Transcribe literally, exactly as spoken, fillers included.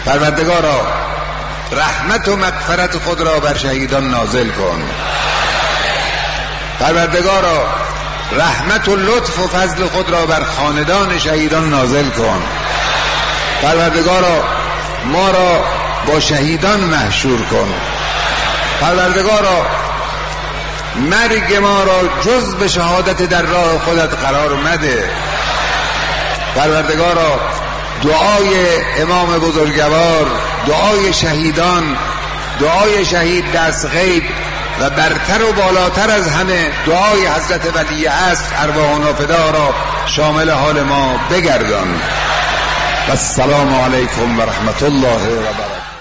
پروردگارا رحمت و مغفرت خود را بر شهیدان نازل کن. پروردگارا رحمت و لطف و فضل خود را بر خاندان شهیدان نازل کن. پروردگارا ما را با شهیدان محشور کن. پروردگارا مرگ ما را جز به شهادت در راه خودت قرار مده. پروردگارا دعای امام بزرگوار، دعای شهیدان، دعای شهید دست غیب و برتر و بالاتر از همه دعای حضرت ولی عصر ارواحنا فدا را شامل حال ما بگردان. السلام علیکم و رحمت الله و برکاته.